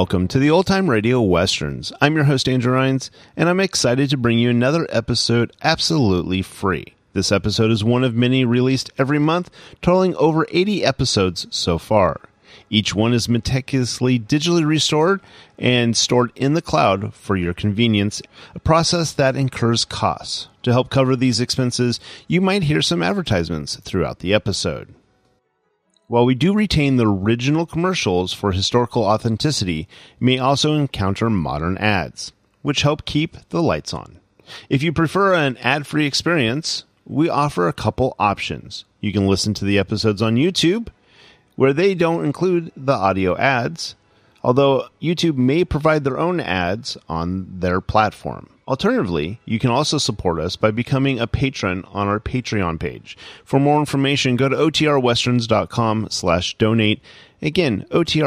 Welcome to the Old Time Radio Westerns. I'm your host, Andrew Rhynes, and I'm excited to bring you another episode absolutely free. This episode is one of many released every month, totaling over 80 episodes so far. Each one is meticulously digitally restored and stored in the cloud for your convenience, a process that incurs costs. To help cover these expenses, you might hear some advertisements throughout the episode. While we do retain the original commercials for historical authenticity, you may also encounter modern ads, which help keep the lights on. If you prefer an ad-free experience, we offer a couple options. You can listen to the episodes on YouTube, where they don't include the audio ads, although YouTube may provide their own ads on their platform. Alternatively, you can also support us by becoming a patron on our Patreon page. For more information, go to otrwesterns.com/donate. Again,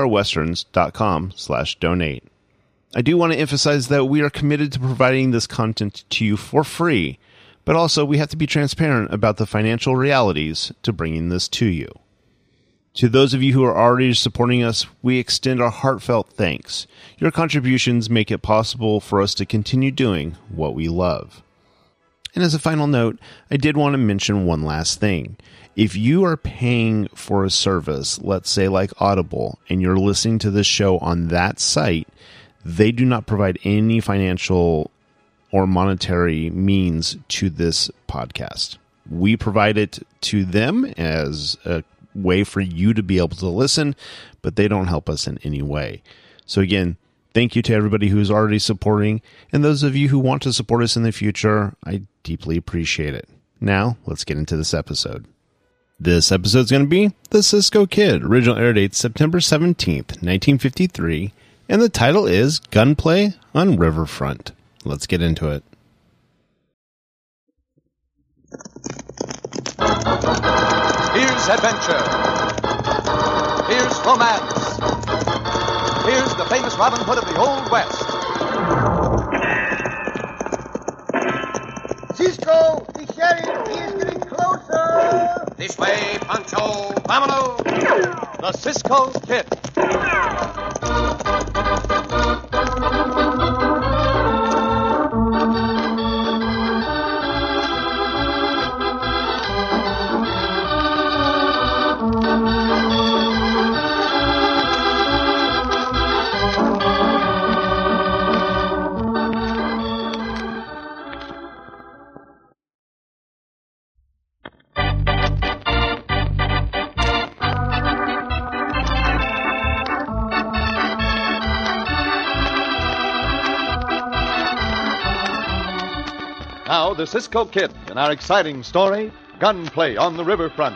otrwesterns.com/donate. I do want to emphasize that we are committed to providing this content to you for free, but also we have to be transparent about the financial realities to bringing this to you. To those of you who are already supporting us, we extend our heartfelt thanks. Your contributions make it possible for us to continue doing what we love. And as a final note, I did want to mention one last thing. If you are paying for a service, let's say like Audible, and you're listening to this show on that site, they do not provide any financial or monetary means to this podcast. We provide it to them as a way for you to be able to listen, but they don't help us in any way. So again, thank you to everybody who's already supporting, and those of you who want to support us in the future, I deeply appreciate it. Now, let's get into this episode. This episode is going to be The Cisco Kid. Original air date September 17th, 1953, and the title is Gunplay on Riverfront. Let's get into it. Here's adventure. Here's romance. Here's the famous Robin Hood of the Old West. Cisco, the sheriff, he is getting closer. This way, Pancho. Vámonos. The Cisco Kid. Now, the Cisco Kid in our exciting story, Gunplay on the Riverfront.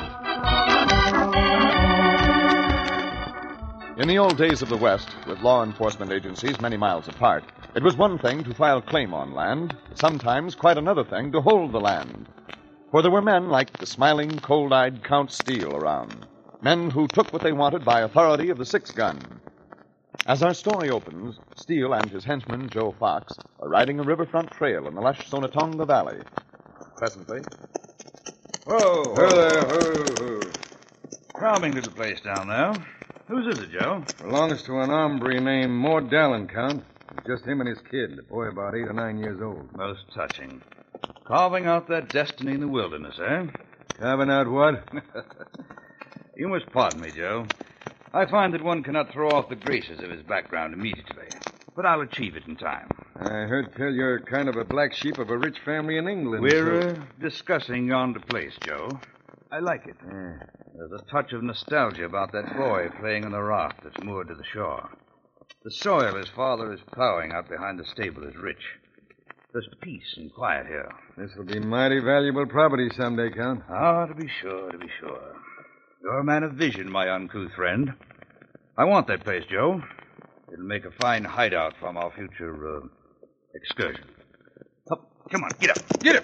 In the old days of the West, with law enforcement agencies many miles apart, it was one thing to file claim on land, sometimes quite another thing to hold the land. For there were men like the smiling, cold-eyed Count Steele around, men who took what they wanted by authority of the six-gun. As our story opens, Steele and his henchman, Joe Fox, are riding a riverfront trail in the lush Sonatonga Valley. Presently... Whoa, there, whoa. Charming little place down there. Whose is it, Joe? Belongs to an hombre named Mort Dallin, Count. Just him and his kid, a boy about 8 or 9 years old. Most touching. Carving out their destiny in the wilderness, eh? Carving out what? You must pardon me, Joe. I find that one cannot throw off the graces of his background immediately, but I'll achieve it in time. I heard tell you're kind of a black sheep of a rich family in England. We're discussing yonder place, Joe. I like it. There's a touch of nostalgia about that boy playing on the raft that's moored to the shore. The soil his father is plowing out behind the stable is rich. There's peace and quiet here. This will be mighty valuable property someday, Count. Ah, to be sure, to be sure. You're a man of vision, my uncouth friend. I want that place, Joe. It'll make a fine hideout from our future excursion. Up, come on, get up. Get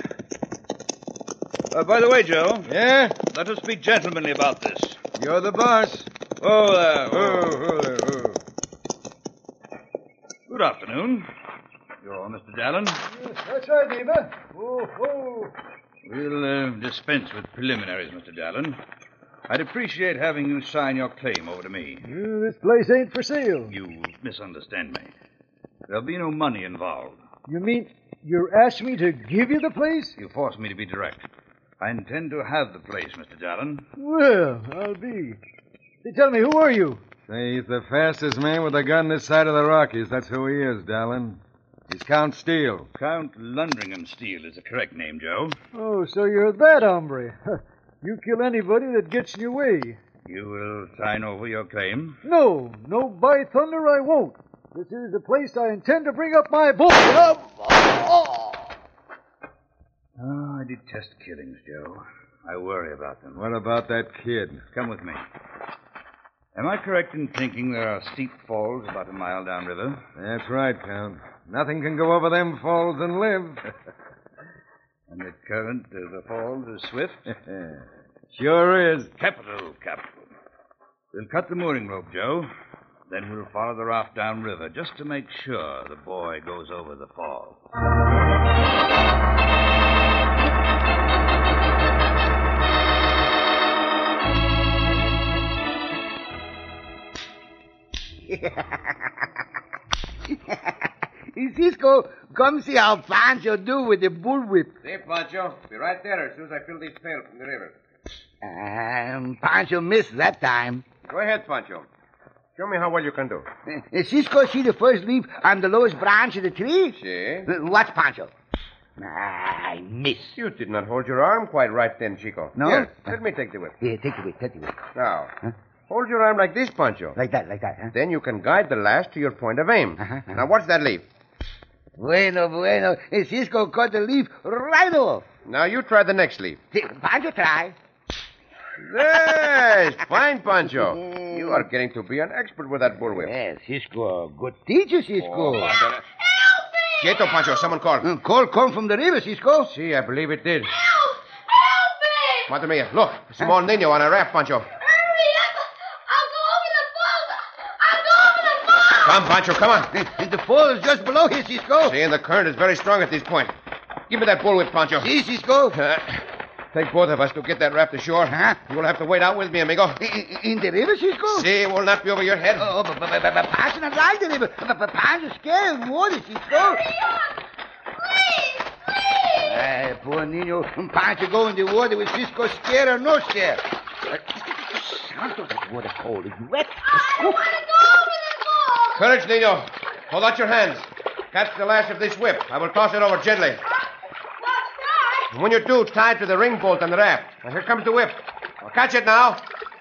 up. By the way, Joe. Yeah? Let us be gentlemanly about this. You're the boss. Oh, there. Oh there. Good afternoon. You're Mr. Dallin? Yes, that's right, neighbor. Oh. We'll dispense with preliminaries, Mr. Dallin. I'd appreciate having you sign your claim over to me. This place ain't for sale. You misunderstand me. There'll be no money involved. You mean you're asking me to give you the place? You forced me to be direct. I intend to have the place, Mr. Dallin. Well, I'll be. Hey, tell me, who are you? Say, he's the fastest man with a gun this side of the Rockies. That's who he is, Dallin. He's Count Steele. Count Lundringham Steele is the correct name, Joe. Oh, so you're that hombre. You kill anybody that gets in your way. You will sign over your claim? No, by thunder I won't. This is the place I intend to bring up my boy. Oh, I detest killings, Joe. I worry about them. What about that kid? Come with me. Am I correct in thinking there are steep falls about a mile downriver? That's right, Count. Nothing can go over them falls and live. And the current of the falls is swift? Sure is. Capital. We'll cut the mooring rope, Joe. Then we'll follow the raft downriver just to make sure the boy goes over the fall. Cisco, come see how Pancho do with the bullwhip. See, Pancho. Be right there as soon as I fill these pails from the river. Pancho missed that time. Go ahead, Pancho. Show me how well you can do. Cisco, see the first leaf on the lowest branch of the tree? See? Watch, Pancho. I miss. You did not hold your arm quite right then, Chico. No? Here, let me take the whip. Here, take the whip. Now, hold your arm like this, Pancho. Like that, huh? Then you can guide the lash to your point of aim. Now, watch that leaf. Bueno. Cisco cut the leaf right off. Now, you try the next leaf. Pancho, try. Yes, fine, Pancho. You are getting to be an expert with that bullwhip. Yes, Cisco. Good teacher, Cisco. Quieto, Pancho. Someone called. Call come from the river, Cisco. See, I believe it did. Help me! Madre mia, look. A small niño on a raft, Pancho. Hurry up! I'll go over the falls! Come, Pancho, come on. The fall is just below here, Cisco. See, and the current is very strong at this point. Give me that bullwhip, Pancho. See, Cisco. Take both of us to get that raft ashore. You will have to wait out with me, amigo. In the river, Cisco? See, it will not be over your head. But Pancho not like the river. Pancho's scared of water, Cisco. Hurry up! Please! Poor Nino. Pancho go in the water with Cisco scared or no scared. Santo, that water cold. Is wet. I want to go over the falls! Courage, Nino. Hold out your hands. Catch the lash of this whip. I will toss it over gently. What's that? And when you do, tie it to the ring bolt on the raft. Now, here comes the whip. Now, catch it now.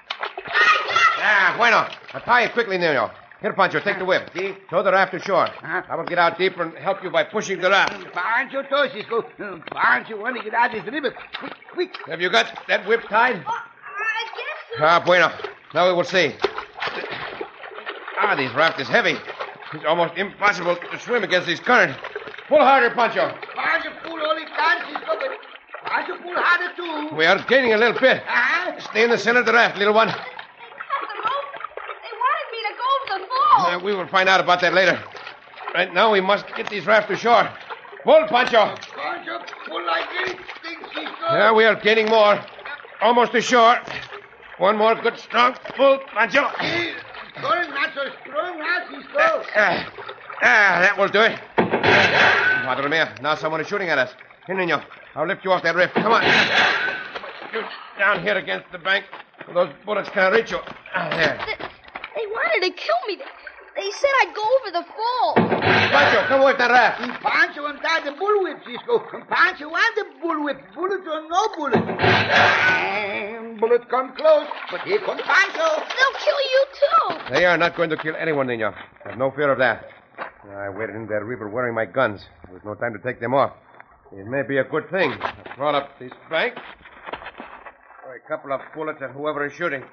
Bueno. Now, tie it quickly, Nino. Here, Pancho, take the whip. See? Throw the raft ashore. I will get out deeper and help you by pushing the raft. Pancho, toss, Cisco. Pancho want to get out of this river. Quick. Have you got that whip tied? I guess Bueno. Now we will see. This raft is heavy. It's almost impossible to swim against this current. Pull harder, Pancho. Pancho pull all he can, Cisco, but Pancho pull harder too. We are gaining a little bit. Stay in the center of the raft, little one. the rope. They wanted me to go over the falls. We will find out about that later. Right now, we must get these rafts ashore. Pull, Pancho. Pancho, pull like anything, Cisco. Yeah, we are gaining more. Almost ashore. One more good, strong pull, Pancho. Current not so strong now, Cisco. That will do it. Madre mia, now someone is shooting at us. Here, Nino, I'll lift you off that rift. Come on. Shoot down here against the bank. Those bullets can't reach you. There. They wanted to kill me. They said I'd go over the falls. Pancho, come away with that raft. Pancho untied the bullwhip, Cisco. Pancho want the bullwhip. Bullets or no bullets. Bullet come close, but here comes Pancho. They'll kill you, too. They are not going to kill anyone, Nino. Have no fear of that. I waited in that river wearing my guns. There was no time to take them off. It may be a good thing. I crawl up this bank. Throw a couple of bullets at whoever is shooting.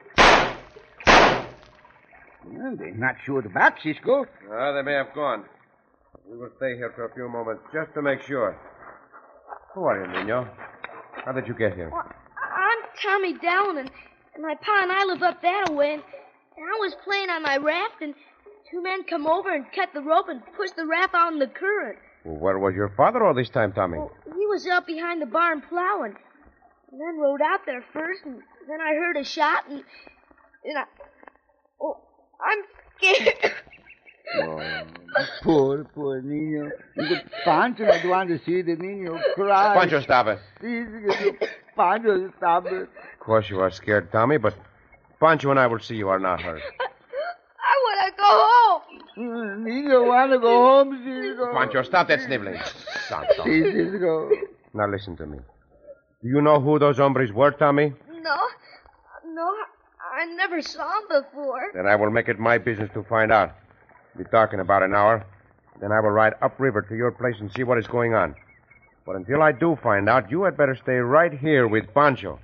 Well, they're not sure back, Cisco. They may have gone. We will stay here for a few moments just to make sure. Who are you, Nino? How did you get here? Well, I'm Tommy Dallin, and my pa and I live up that way, and I was playing on my raft, and two men come over and cut the rope and pushed the raft out in the current. Well, where was your father all this time, Tommy? Well, he was out behind the barn plowing, and then rode out there first, and then I heard a shot, and I'm scared. Oh, poor Nino. Pancho, I don't want to see the Nino cry. Pancho, stop it. Please, Pancho, stop it. Of course you are scared, Tommy, but Pancho and I will see you are not hurt. I want to go home. Nino want to go home, Cisco. Pancho, stop that sniveling. Santo. Cisco. Now listen to me. Do you know who those hombres were, Tommy? No, I never saw him before. Then I will make it my business to find out. Be dark in about an hour. Then I will ride upriver to your place and see what is going on. But until I do find out, you had better stay right here with Pancho.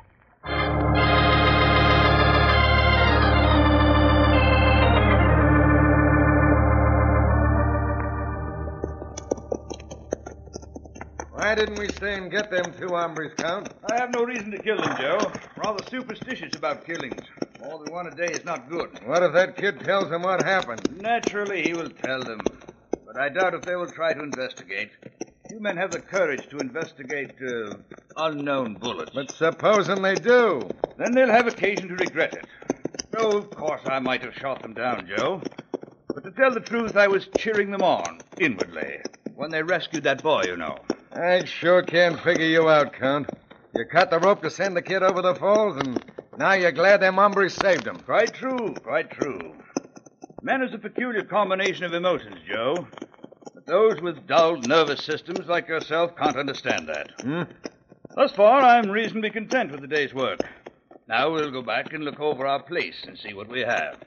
Why didn't we stay and get them two hombres, Count? I have no reason to kill them, Joe. Rather superstitious about killings. More than one a day is not good. What if that kid tells them what happened? Naturally, he will tell them. But I doubt if they will try to investigate. Few men have the courage to investigate unknown bullets. But supposing they do? Then they'll have occasion to regret it. Oh, of course, I might have shot them down, Joe. But to tell the truth, I was cheering them on, inwardly, when they rescued that boy, you know. I sure can't figure you out, Count. You cut the rope to send the kid over the falls, and now you're glad them hombres saved him. Quite true, quite true. Man is a peculiar combination of emotions, Joe. But those with dulled nervous systems like yourself can't understand that. Thus far, I'm reasonably content with the day's work. Now we'll go back and look over our place and see what we have.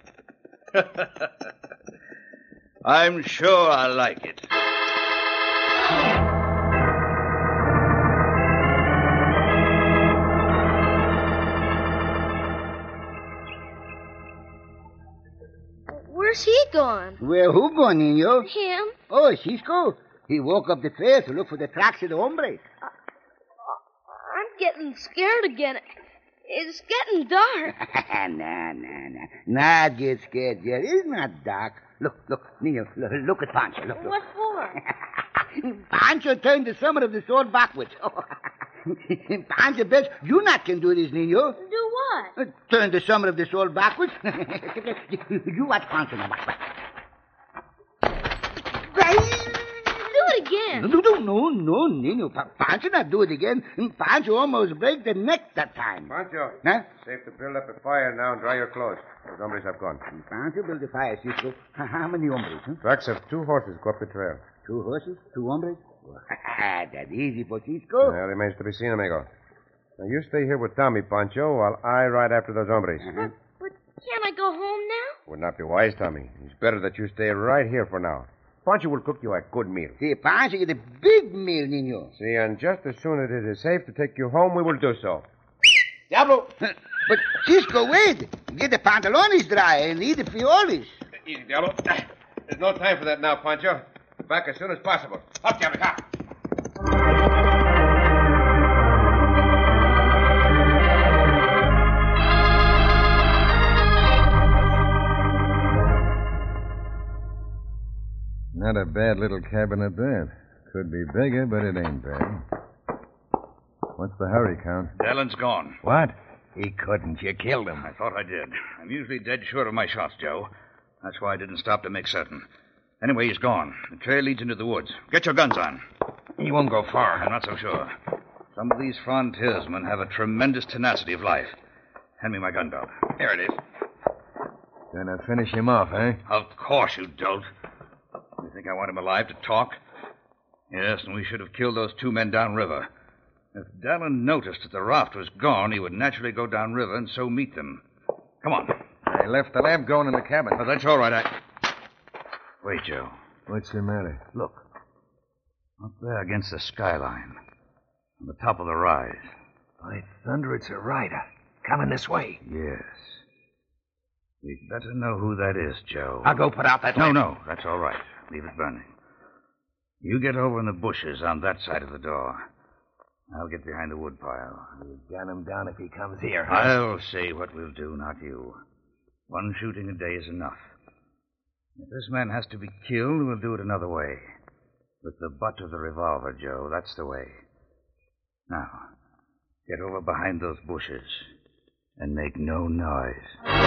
I'm sure I like it. Where's he gone? Where who gone, Nino? Him. Oh, Cisco. He woke up the trail to look for the tracks of the hombres. I'm getting scared again. It's getting dark. Nah. Not get scared yet. It's not dark. Look, Nino, look at Pancho. Look. What for? Pancho turned the summit of the sword backwards. Pancho bets you not can do this, Nino. Do what? Turn the summit of the sword backwards. You watch Pancho now. Do it again. No, Nino. Pancho not do it again. Pancho almost break the neck that time. Pancho. Huh? Safe to build up a fire now and dry your clothes. Those hombres have gone. Pancho build the fire, Cisco. How many hombres, huh? Tracks of 2 horses go up the trail. 2 horses? 2 hombres? That's easy for Cisco. That remains to be seen, amigo. Now, you stay here with Tommy, Pancho, while I ride after those hombres. But can't I go home now? Would not be wise, Tommy. It's better that you stay right here for now. Pancho will cook you a good meal. See, Pancho get a big meal, Nino. See, and just as soon as it is safe to take you home, we will do so. Diablo! But, Cisco, wait. Get the pantalones dry and eat the fiolis. Easy, Diablo. There's no time for that now, Pancho. Back as soon as possible. Up, Diablo, up. Not a bad little cabin at that. Could be bigger, but it ain't bad. What's the hurry, Count? Dallin's gone. What? He couldn't. You killed him. I thought I did. I'm usually dead sure of my shots, Joe. That's why I didn't stop to make certain. Anyway, he's gone. The trail leads into the woods. Get your guns on. He won't go far. I'm not so sure. Some of these frontiersmen have a tremendous tenacity of life. Hand me my gun belt. Here it is. Gonna finish him off, eh? Of course you don't. You think I want him alive to talk? Yes, and we should have killed those 2 men downriver. If Dallin noticed that the raft was gone, he would naturally go downriver and so meet them. Come on. I left the lamp going in the cabin. Oh, that's all right. Wait, Joe. What's the matter? Look. Up there against the skyline. On the top of the rise. By thunder, it's a rider. Coming this way. Yes. We'd better know who that is, Joe. I'll go put out that lamp. No. That's all right. Leave it burning. You get over in the bushes on that side of the door. I'll get behind the woodpile. We'll gun him down if he comes here. I'll say what we'll do, not you. 1 shooting a day is enough. If this man has to be killed, we'll do it another way. With the butt of the revolver, Joe. That's the way. Now, get over behind those bushes. and make no noise.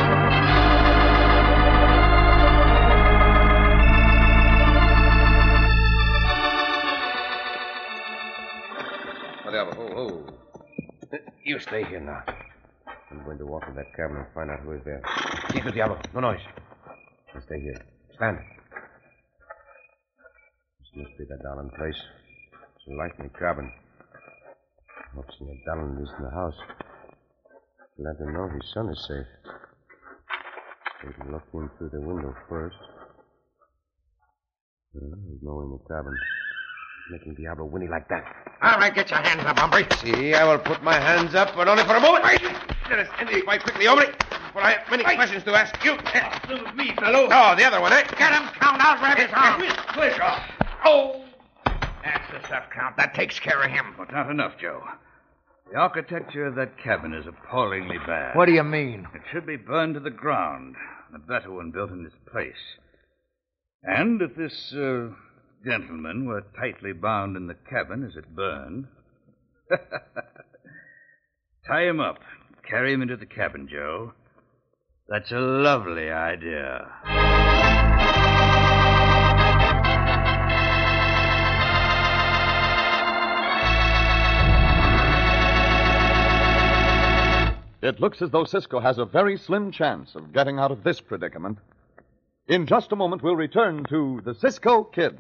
Oh. You stay here now. I'm going to walk in that cabin and find out who is there. Quieto, Diablo. No noise. You stay here. Stand. This must be that Dallin place. It's a light in the cabin. Hope Senor Dallin is in the house. Let him know his son is safe. We can look in through the window first. There's no one in the cabin. Making Diablo whinny like that. All right, get your hands up, hombre. See, I will put my hands up, but only for a moment. Let us end it quite quickly, hombre. For I have many questions to ask you. With me, fellow. Oh, the other one, eh? Get him, Count. I'll grab his arm. Pleasure. Oh! That's the stuff, Count. That takes care of him. But not enough, Joe. The architecture of that cabin is appallingly bad. What do you mean? It should be burned to the ground, and a better one built in its place. And if this gentleman were tightly bound in the cabin as it burned, tie him up, carry him into the cabin, Joe. That's a lovely idea. It looks as though Cisco has a very slim chance of getting out of this predicament. In just a moment, we'll return to the Cisco Kid.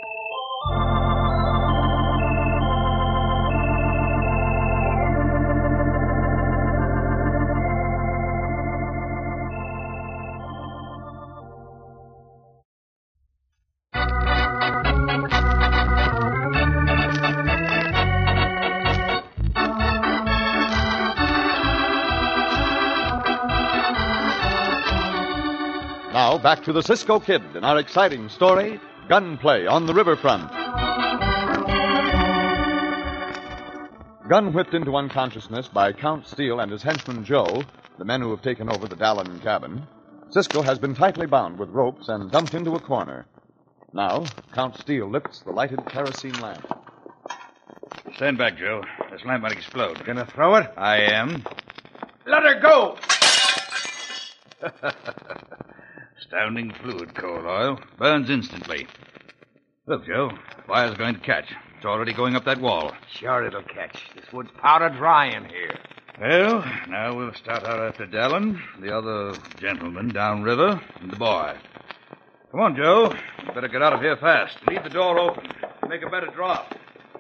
Now, back to the Cisco Kid in our exciting story, Gunplay on the Riverfront. Gun whipped into unconsciousness by Count Steele and his henchman Joe, the men who have taken over the Dallin cabin, Cisco has been tightly bound with ropes and dumped into a corner. Now, Count Steele lifts the lighted kerosene lamp. Stand back, Joe. This lamp might explode. Gonna throw it? I am. Let her go! Astounding fluid, coal oil. Burns instantly. Look, Joe. Fire's going to catch. It's already going up that wall. Sure it'll catch. This wood's powder dry in here. Well, now we'll start out after Dallin, the other gentleman downriver, and the boy. Come on, Joe. You better get out of here fast. Leave the door open. Make a better drop.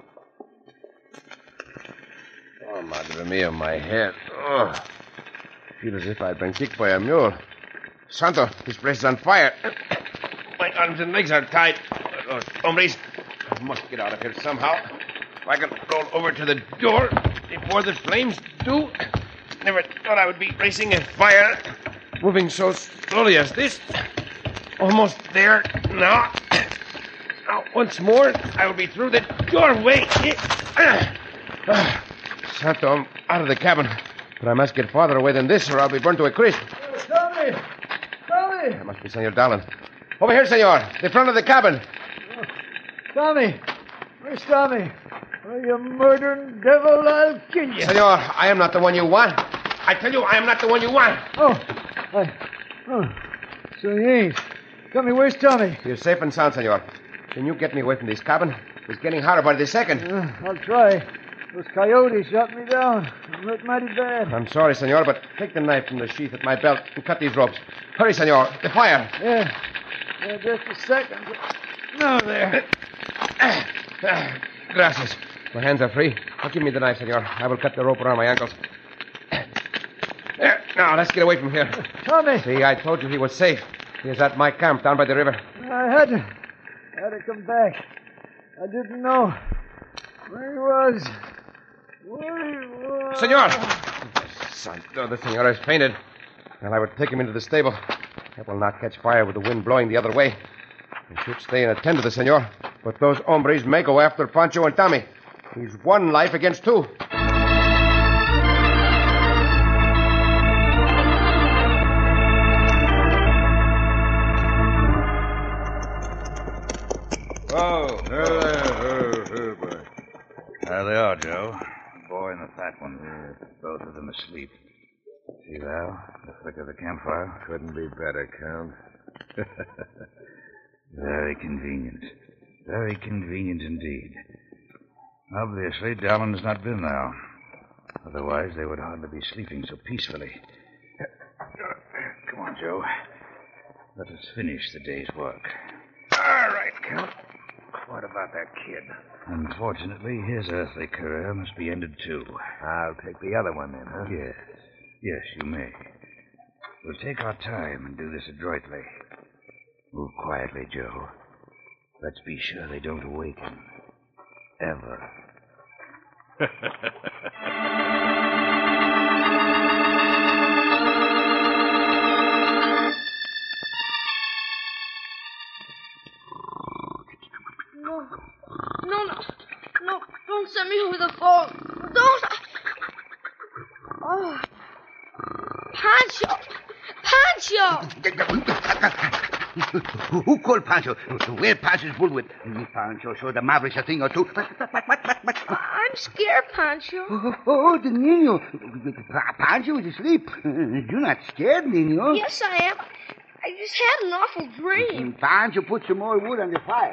Oh, madre mia, my head. Oh. I feel as if I'd been kicked by a mule. Santo, this place is on fire. My arms and legs are tied. Those hombres. I must get out of here somehow. If I can roll over to the door before the flames do. Never thought I would be racing a fire, moving so slowly as this. Almost there now. Now, once more, I will be through the doorway. Santo, I'm out of the cabin. But I must get farther away than this, or I'll be burned to a crisp. Tommy! Tommy! That must be Senor Dallin. Over here, senor. The front of the cabin. Tommy! Where's Tommy? Oh, you murdering devil, I'll kill you. Senor, I am not the one you want. I tell you, I am not the one you want. Oh, so he ain't. Tommy, where's Tommy? You're safe and sound, senor. Can you get me away from this cabin? It's getting hotter by the second. I'll try. Those coyotes shot me down. I'm hurt mighty bad. I'm sorry, senor, but take the knife from the sheath at my belt and cut these ropes. Hurry, senor. The fire. Yeah, just a second. No, there. Gracias. My hands are free. Now give me the knife, senor. I will cut the rope around my ankles. There. Now, let's get away from here. Tommy! See, I told you he was safe. He is at my camp down by the river. I had to come back. I didn't know where he was. Senor! Santo, the senor has fainted. Well, I would take him into the stable. It will not catch fire with the wind blowing the other way. We should stay and attend to the senor. But those hombres may go after Pancho and Tommy. He's one life against two. Oh, there, boy. There they are, Joe. The boy and the fat one. Both of them asleep. See, Val? The flick of the campfire. Couldn't be better, Count. Very convenient. Very convenient indeed. Obviously, Dallon's not been there. Otherwise, they would hardly be sleeping so peacefully. Come on, Joe. Let us finish the day's work. All right, Count. What about that kid? Unfortunately, his earthly career must be ended, too. I'll take the other one then, huh? Yes. Yes, you may. We'll take our time and do this adroitly. Move quietly, Joe. Let's be sure they don't awaken. Ever. No, don't send me over the phone. Don't. Oh. Pancho! Who called Pancho? Where Pancho's bullwhip? Pancho showed the Mavericks a thing or two. What? I'm scared, Pancho. Oh, the Nino. Pancho is asleep. You're not scared, Nino. Yes, I am. I just had an awful dream. Pancho, put some more wood on the fire.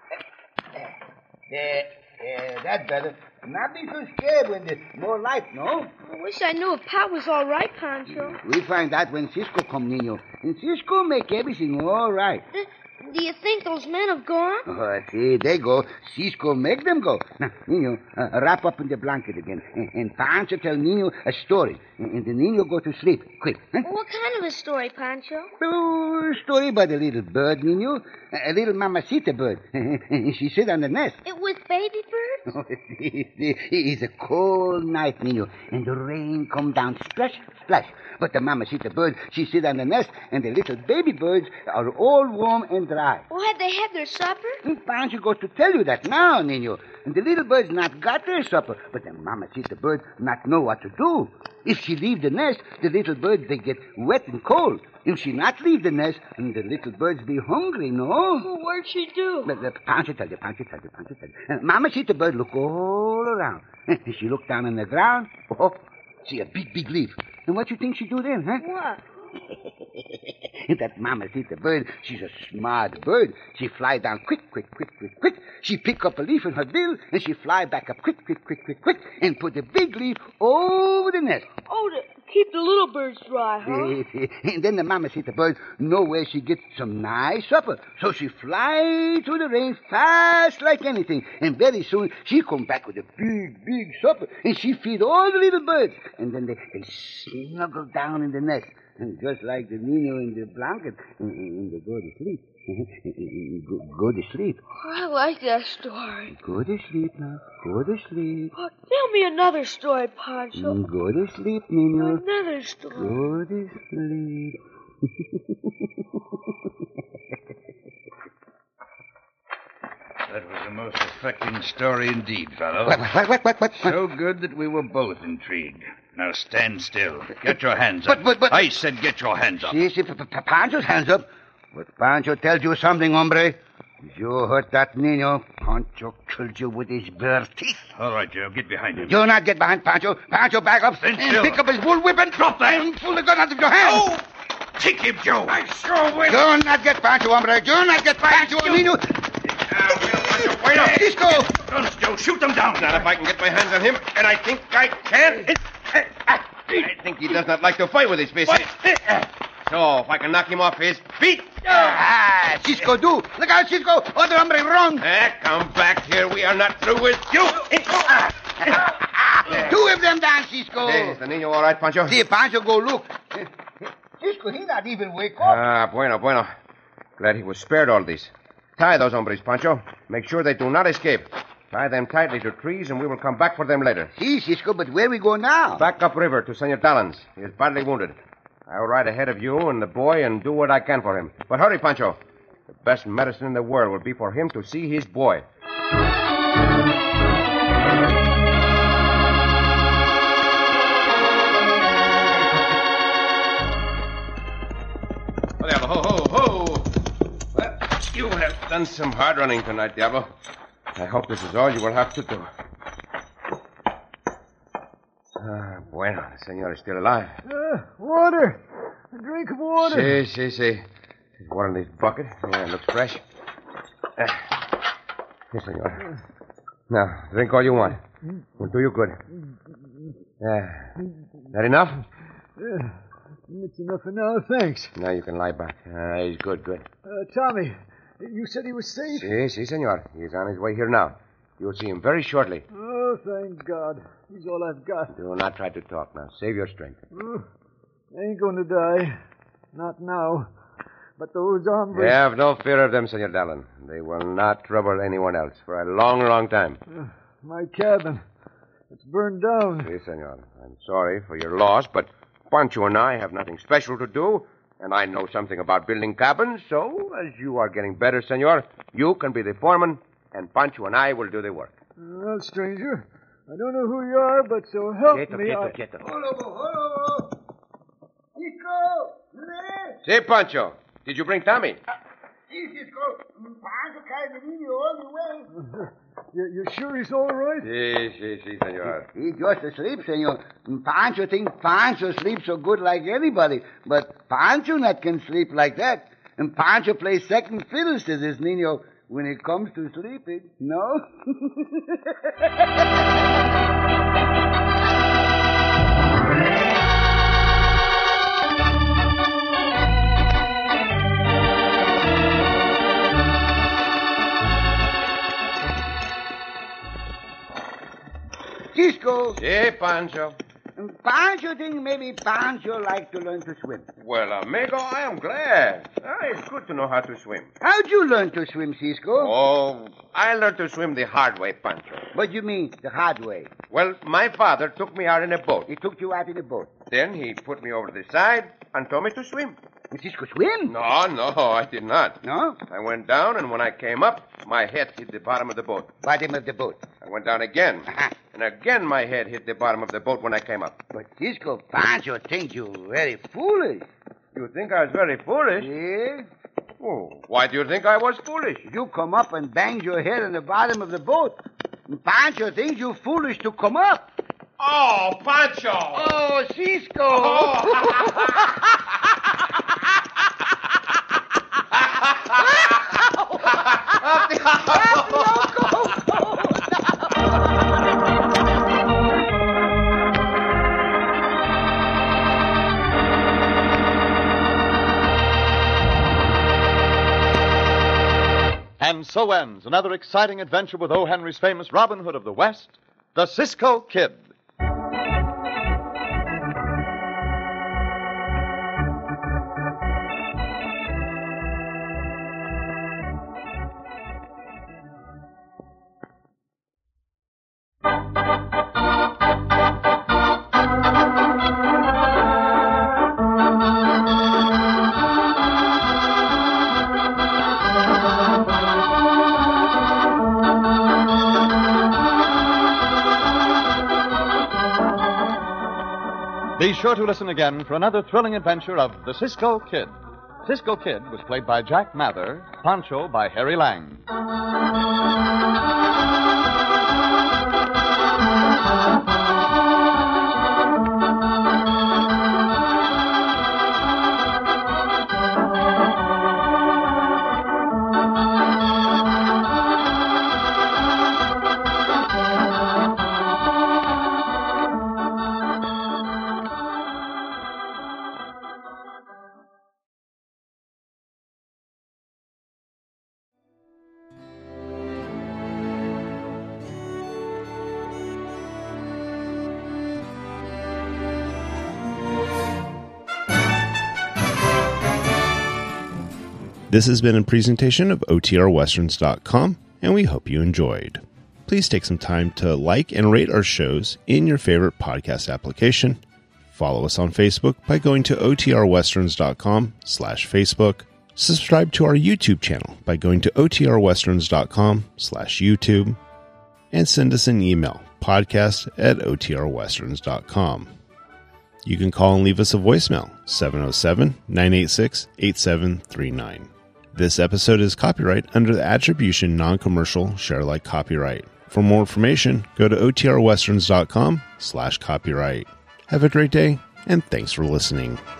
That's better. Not be so scared when there's more light, no? I wish I knew if Pat was all right, Pancho. We'll find out when Cisco come, Nino. And Cisco make everything all right. Do you think those men have gone? Oh, see, they go. Cisco make them go. Now, Nino, wrap up in the blanket again. And Pancho tell Nino a story. And then Nino go to sleep. Quick. Huh? What kind of a story, Pancho? Oh, story about a little bird, Nino. A little mamacita bird. She sit on the nest. It was baby birds? Oh, it's a cold night, Nino. And the rain come down splash, splash. But the mamacita bird, she sit on the nest, and the little baby birds are all warm and dry. Oh, had they had their supper? Pancho goes to tell you that now, Nino. And the little birds not got their supper, but the mamacita bird not know what to do. If she leave the nest, the little birds, they get wet and cold. If she not leave the nest, and the little birds be hungry, no? Well, what'd she do? Pancho tell you. Mamacita bird look all around. She look down on the ground. Oh, see a big leaf. And what you think she do then, huh? What? That mamacita bird, she's a smart bird. She fly down quick. She pick up a leaf in her bill, and she fly back up quick, and put the big leaf over the nest. Oh, to keep the little birds dry, huh? And then the mamacita bird know where she gets some nice supper. So she fly through the rain fast like anything. And very soon, she come back with a big supper. And she feed all the little birds. And then they snuggle down in the nest. And just like the Nino in the blanket, and they go to sleep. Go to sleep. Oh, I like that story. Go to sleep now. Go to sleep. Oh, tell me another story, Pancho. Go to sleep, Nino. Another story. Go to sleep. That was a most affecting story indeed, fellow. What? So good that we were both intrigued. Now stand still. Get your hands up. But... I said get your hands up. See, Pancho's hands up. But Pancho tells you something, hombre. You hurt that Nino. Pancho killed you with his bare teeth. All right, Joe, get behind him. Do not get behind Pancho. Pancho, back up and pick up his bullwhip and drop that and pull the gun out of your hand. Oh! Take him, Joe. I sure will. Do not get Pancho, hombre. Do not get Pancho. Nino. Wait up. Cisco. Guns, Joe. Shoot them down. Not if I can get my hands on him, and I think I can. I think he does not like to fight with his fists. So, if I can knock him off his feet. Cisco, do. Look out, Cisco. Other hombre wrong. Come back here. We are not through with you. Two of them down, Cisco. Hey, is the Nino all right, Pancho? See, Pancho, go look. Cisco, he not even wake up. Bueno. Glad he was spared all this. Tie those hombres, Pancho. Make sure they do not escape. Tie them tightly to trees, and we will come back for them later. See, Cisco, but where we go now? Back upriver to Senor Dallon's. He is badly wounded. I'll ride ahead of you and the boy and do what I can for him. But hurry, Pancho. The best medicine in the world will be for him to see his boy. Ho! Well, you have done some hard running tonight, Diablo. I hope this is all you will have to do. Bueno, the senor is still alive. Water. A drink of water. Si. There's water in this bucket. Yeah, it looks fresh. Here, senor. Now, drink all you want. Will do you good. That enough? It's enough for now, thanks. Now you can lie back. He's good. Tommy, you said he was safe? Si, senor. He's on his way here now. You'll see him very shortly. Oh, thank God. He's all I've got. Do not try to talk now. Save your strength. I ain't going to die. Not now. But those hombres... Have no fear of them, Senor Dallin. They will not trouble anyone else for a long, long time. My cabin. It's burned down. Si, senor. I'm sorry for your loss, but Pancho and I have nothing special to do, and I know something about building cabins, so as you are getting better, senor, you can be the foreman, and Pancho and I will do the work. Well, stranger, I don't know who you are, but so help me. Quieto. Hello. Cisco, you there? Si, Pancho. Did you bring Tommy? Si, Cisco. Pancho carried the niño all the way. You sure he's all right? Si, senor. He's just asleep, senor. Pancho thinks Pancho sleeps so good like anybody, but Pancho not can sleep like that. And Pancho plays second fiddle to this niño when it comes to sleeping. No? Cisco. Si, Pancho. Pancho thinks maybe Pancho like to learn to swim. Well, amigo, I am glad. It's good to know how to swim. How'd you learn to swim, Cisco? Oh, I learned to swim the hard way, Pancho. What do you mean, the hard way? Well, my father took me out in a boat. He took you out in a boat. Then he put me over the side and told me to swim. Cisco swim? No, I did not. No? I went down, and when I came up, my head hit the bottom of the boat. Bottom of the boat. I went down again. Uh-huh. And again my head hit the bottom of the boat when I came up. But Cisco, Pancho thinks you very foolish. You think I was very foolish? Yeah? Oh, why do you think I was foolish? You come up and banged your head on the bottom of the boat. And Pancho thinks you foolish to come up. Oh, Pancho! Oh, Cisco! And so ends another exciting adventure with O. Henry's famous Robin Hood of the West, the Cisco Kid. Be sure to listen again for another thrilling adventure of the Cisco Kid. Cisco Kid was played by Jack Mather, Pancho by Harry Lang. This has been a presentation of OTRWesterns.com, and we hope you enjoyed. Please take some time to like and rate our shows in your favorite podcast application. Follow us on Facebook by going to OTRWesterns.com/Facebook. Subscribe to our YouTube channel by going to OTRWesterns.com/YouTube. And send us an email, podcast@OTRWesterns.com. You can call and leave us a voicemail, 707-986-8739. This episode is copyright under the Attribution Non-Commercial Share Alike copyright. For more information, go to otrwesterns.com/copyright. Have a great day, and thanks for listening.